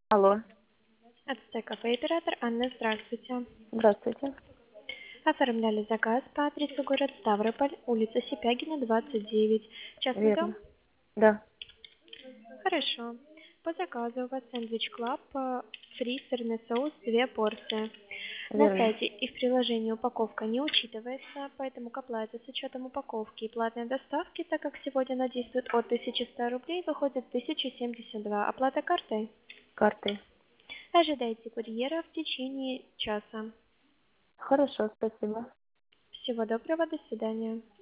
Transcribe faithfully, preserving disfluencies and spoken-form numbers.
Алло, Ацтек Кафе, оператор Анна, здравствуйте. здравствуйте. Оформляли заказ по адресу город Ставрополь, улица Сипягина, двадцать девять. Частный дом? Верно. Да, Хорошо. По заказу у вас сэндвич клаб, э, фри, сырный соус, две порции. На верно. сайте и в приложении упаковка не учитывается, поэтому к оплате с учетом упаковки и платной доставки, так как сегодня она действует от тысячи ста рублей, выходит тысяча семьдесят два. Оплата картой? Картой. Ожидайте курьера в течение часа. Хорошо, спасибо. Всего доброго, до свидания.